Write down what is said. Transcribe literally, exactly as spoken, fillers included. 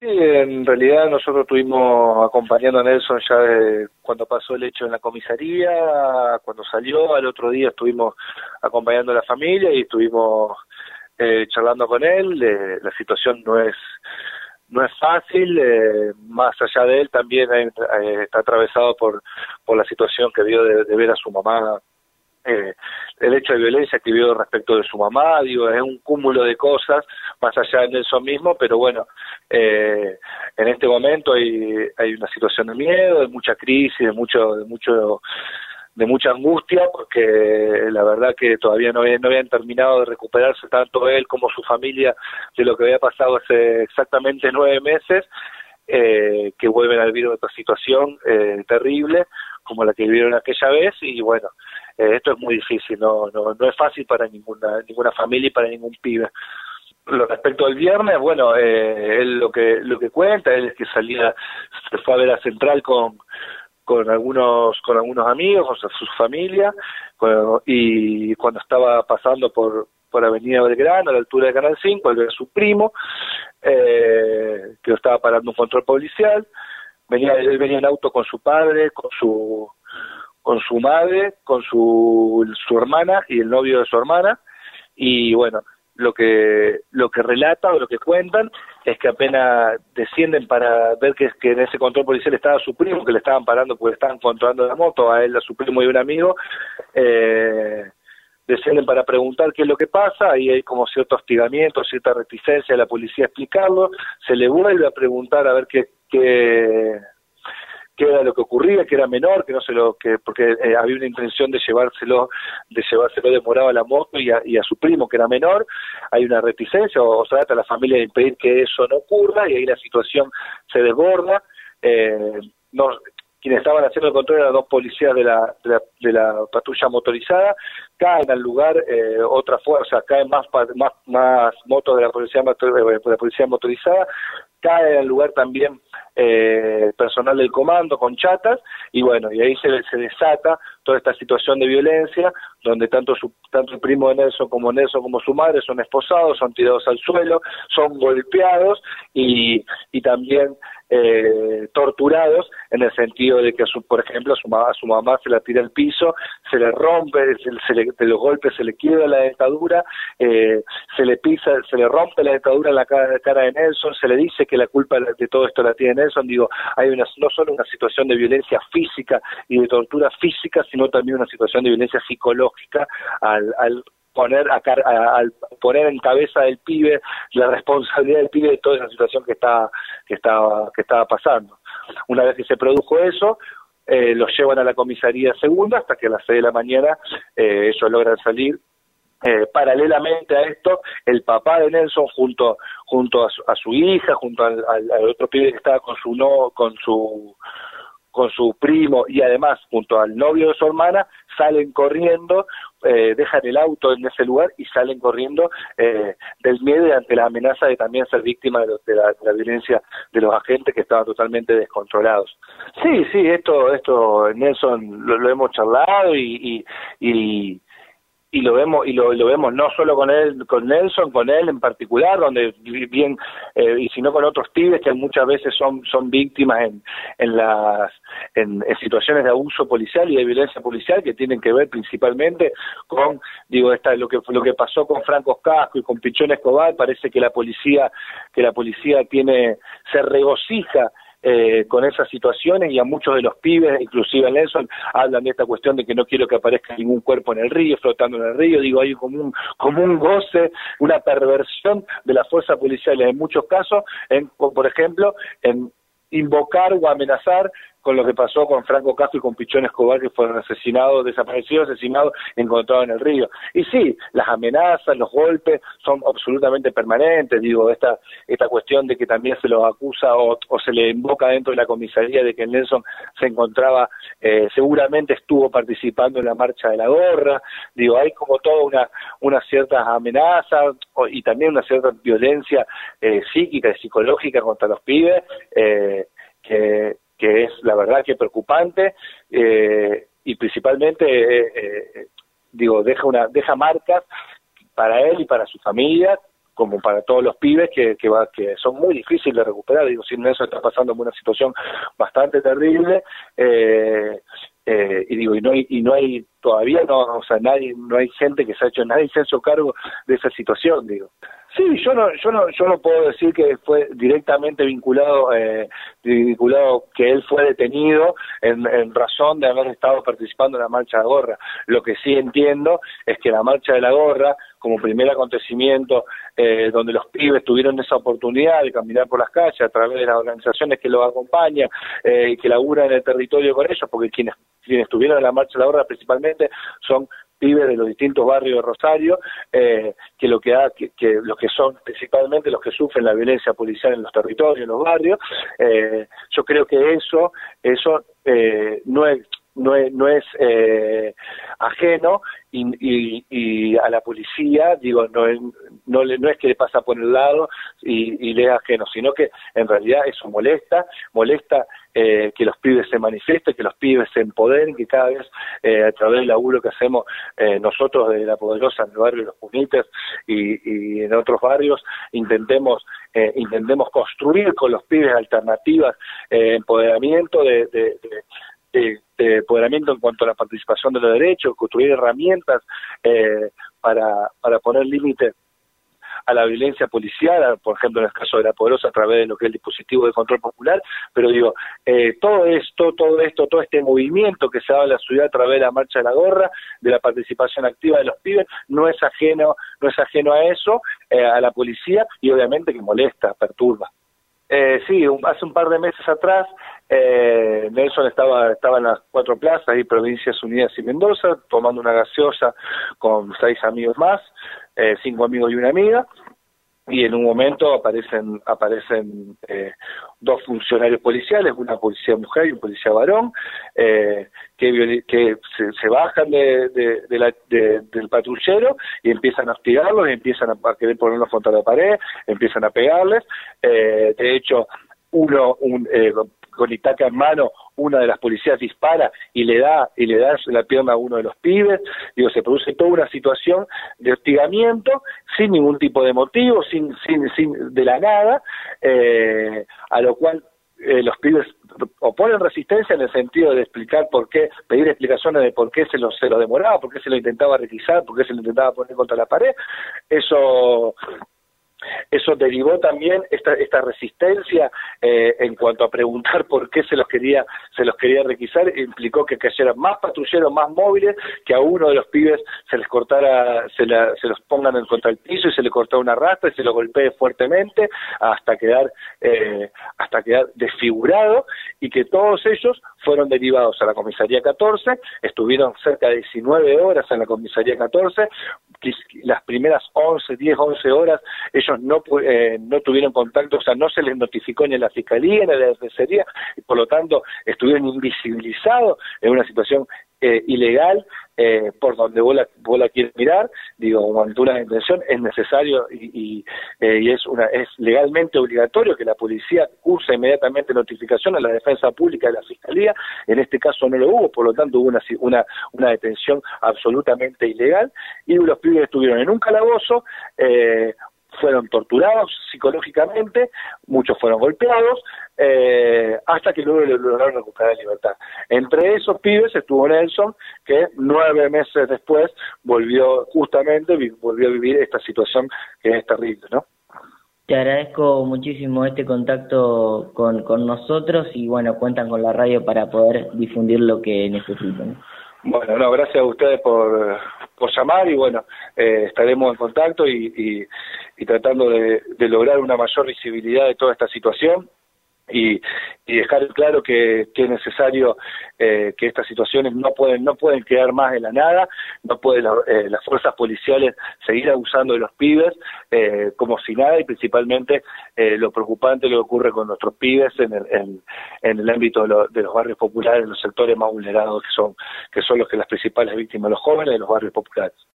Sí, en realidad nosotros estuvimos acompañando a Nelson ya de cuando pasó el hecho en la comisaría, cuando salió, al otro día estuvimos acompañando a la familia y estuvimos eh, charlando con él. Eh, la situación no es no es fácil, eh, más allá de él también hay, eh, está atravesado por por la situación que vio de, de ver a su mamá. Eh, el hecho de violencia que vio respecto de su mamá, digo, es un cúmulo de cosas, más allá de Nelson mismo, pero bueno, eh, en este momento hay, hay una situación de miedo, de mucha crisis, de mucho, de mucho, de mucha angustia, porque la verdad que todavía no habían, no habían terminado de recuperarse tanto él como su familia de lo que había pasado hace exactamente nueve meses, eh, que vuelven a vivir otra situación eh, terrible, como la que vivieron aquella vez, y bueno, eh, esto es muy difícil, no, no, no es fácil para ninguna, ninguna familia y para ningún pibe. Lo respecto al viernes, bueno, eh, él lo que, lo que cuenta, él es que salía, se fue a ver a Central con, con algunos, con algunos amigos, o sea, su familia, con, y cuando estaba pasando por, por Avenida Belgrano, a la altura de Canal cinco, él ve a su primo, eh, que lo estaba parando un control policial. Venía, él venía en auto con su padre, con su con su madre, con su su hermana y el novio de su hermana, y bueno, lo que lo que relata o lo que cuentan es que apenas descienden para ver que, que en ese control policial estaba su primo, que le estaban parando porque estaban controlando la moto, a él, a su primo y un amigo, eh, descienden para preguntar qué es lo que pasa, y hay como cierto hostigamiento, cierta reticencia de la policía a explicarlo, se le vuelve a preguntar a ver qué, qué, qué era lo que ocurría, que era menor, que no se lo, que porque eh, había una intención de llevárselo, de llevárselo de morado a la moto y a, y a su primo, que era menor. Hay una reticencia, o, o trata la familia de impedir que eso no ocurra, y ahí la situación se desborda. Eh, no, quienes estaban haciendo el control eran dos policías de la, de la, de la patrulla motorizada, caen al lugar eh, otra fuerza, caen más, más, más motos de la policía, de la policía motorizada, cae al lugar también eh, personal del comando con chatas, y bueno, y ahí se, se desata toda esta situación de violencia, donde tanto su tanto el primo de Nelson como Nelson como su madre son esposados, son tirados al suelo, son golpeados y, y también eh, torturados, en el sentido de que, a su, por ejemplo, a su, a su mamá se la tira al piso, se le rompe, se, se le, de los golpes se le quiebra la dentadura, eh, se le pisa, se le rompe la dentadura en la cara, cara de Nelson, se le dice que la culpa de todo esto la tiene Nelson. Digo, hay una, no solo una situación de violencia física y de tortura física, sino también una situación de violencia psicológica al, al poner a, a, al poner en cabeza del pibe la responsabilidad del pibe de toda esa situación que está que estaba que estaba pasando. Una vez que se produjo eso, eh, los llevan a la comisaría segunda hasta que a las seis de la mañana eh, ellos logran salir. Eh, paralelamente a esto, el papá de Nelson junto junto a su, a su hija, junto al, al, al otro pibe que estaba con su no con su con su primo y además junto al novio de su hermana, salen corriendo, eh, dejan el auto en ese lugar y salen corriendo eh, del miedo y ante la amenaza de también ser víctima de, los, de, la, de la violencia de los agentes que estaban totalmente descontrolados. Sí, sí, esto, esto Nelson lo, lo hemos charlado y, y, y y lo vemos y lo, lo vemos no solo con él, con Nelson, con él en particular, donde bien eh, y sino con otros pibes que muchas veces son son víctimas en en las en, en situaciones de abuso policial y de violencia policial, que tienen que ver principalmente con, digo, esta lo que lo que pasó con Franco Casco y con Pichón Escobar. Parece que la policía que la policía tiene se regocija Eh, con esas situaciones, y a muchos de los pibes, inclusive a Nelson, hablan de esta cuestión de que no quiero que aparezca ningún cuerpo en el río, flotando en el río. Digo, hay como un, como un goce, una perversión de la fuerza policial en muchos casos, en, por ejemplo, en invocar o amenazar con lo que pasó con Franco Casco y con Pichón Escobar, que fueron asesinados, desaparecidos, asesinados, encontrados en el río. Y sí, las amenazas, los golpes son absolutamente permanentes. Digo, esta esta cuestión de que también se los acusa o, o se le invoca dentro de la comisaría de que Nelson se encontraba, eh, seguramente estuvo participando en la marcha de la gorra. Digo, hay como toda una unas ciertas amenazas o, y también una cierta violencia eh, psíquica y psicológica contra los pibes, eh, que que es la verdad que preocupante, eh, y principalmente eh, eh, digo deja una deja marcas para él y para su familia, como para todos los pibes que que, va, que son muy difíciles de recuperar. Digo, sin eso está pasando por una situación bastante terrible, eh, eh, y digo, y no hay, y no hay todavía no, o sea, nadie, no hay gente que se ha hecho, nadie se ha hecho cargo de esa situación, digo. Sí, yo no, yo no, yo no puedo decir que fue directamente vinculado, eh, vinculado que él fue detenido en, en razón de haber estado participando en la marcha de la gorra. Lo que sí entiendo es que la marcha de la gorra, como primer acontecimiento, eh, donde los pibes tuvieron esa oportunidad de caminar por las calles a través de las organizaciones que los acompañan eh, y que laburan en el territorio con ellos, porque quienes, quienes estuvieron en la marcha de la gorra principalmente son pibes de los distintos barrios de Rosario, eh, que lo que, ha, que, que los que son principalmente los que sufren la violencia policial en los territorios, en los barrios, eh, yo creo que eso, eso eh, no es no es, no es eh, ajeno y, y, y a la policía, digo, no es, no, le, no es que le pasa por el lado y, y le es ajeno, sino que en realidad eso molesta, molesta eh, que los pibes se manifiesten, que los pibes se empoderen, que cada vez eh, a través del laburo que hacemos eh, nosotros de La Poderosa en el barrio de Los Punites y, y en otros barrios, intentemos eh, intentemos construir con los pibes alternativas, eh, empoderamiento de, de, de De, de empoderamiento en cuanto a la participación de los derechos, construir herramientas eh, para, para poner límites a la violencia policial, por ejemplo en el caso de La Poderosa a través de lo que es el dispositivo de control popular, pero digo, eh, todo esto, todo esto, todo este movimiento que se da en la ciudad a través de la marcha de la gorra, de la participación activa de los pibes, no es ajeno, no es ajeno a eso, eh, a la policía, y obviamente que molesta, perturba. Eh, sí, un, hace un par de meses atrás eh, Nelson estaba estaba en las cuatro plazas y Provincias Unidas y Mendoza tomando una gaseosa con seis amigos más, eh, cinco amigos y una amiga, y en un momento aparecen aparecen eh, dos funcionarios policiales, una policía mujer y un policía varón, eh, que, que se, se bajan de, de, de la, de, del patrullero y empiezan a hostigarlos, y empiezan a, a querer ponerlos contra la pared, empiezan a pegarles, eh, de hecho uno un, eh, con Itaca en mano, una de las policías dispara y le da y le da la pierna a uno de los pibes. Digo, se produce toda una situación de hostigamiento sin ningún tipo de motivo, sin sin sin de la nada, eh, a lo cual eh, los pibes oponen resistencia en el sentido de explicar por qué, pedir explicaciones de por qué se lo se lo demoraba, por qué se lo intentaba requisar, por qué se lo intentaba poner contra la pared. Eso Eso derivó también esta esta resistencia eh, en cuanto a preguntar por qué se los quería se los quería requisar, implicó que cayeran más patrulleros, más móviles, que a uno de los pibes se les cortara, se, la, se los pongan en contra el piso y se le cortara una rasta y se lo golpee fuertemente hasta quedar eh, hasta quedar desfigurado, y que todos ellos fueron derivados a la comisaría catorce, estuvieron cerca de diecinueve horas en la comisaría catorce, las primeras once, diez, once horas ellos no eh, no tuvieron contacto, o sea, no se les notificó ni a la Fiscalía ni a la Defensoría, y por lo tanto estuvieron invisibilizados en una situación eh, ilegal, eh, por donde vos la, vos la quieres mirar. Digo, cuando una detención es necesario y, y, eh, y es una es legalmente obligatorio que la policía curse inmediatamente notificación a la defensa pública de la Fiscalía. En este caso no lo hubo, por lo tanto hubo una, una, una detención absolutamente ilegal, y los pibes estuvieron en un calabozo, eh, fueron torturados psicológicamente, muchos fueron golpeados, eh, hasta que luego lograron recuperar la libertad. Entre esos pibes estuvo Nelson, que nueve meses después volvió justamente, volvió a vivir esta situación que es terrible, ¿no? Te agradezco muchísimo este contacto con, con nosotros, y bueno, cuentan con la radio para poder difundir lo que necesitan. Bueno, no, gracias a ustedes por, por llamar, y bueno, eh, estaremos en contacto y, y, y tratando de, de lograr una mayor visibilidad de toda esta situación, y, y dejar claro que, que es necesario eh, que estas situaciones no pueden no pueden quedar más en la nada, no pueden eh, las fuerzas policiales seguir abusando de los pibes eh, como si nada, y principalmente eh, lo preocupante lo que ocurre con nuestros pibes en el, en, en el ámbito de, lo, de los barrios populares, los sectores más vulnerados, que son que son los que las principales víctimas, los jóvenes de los barrios populares.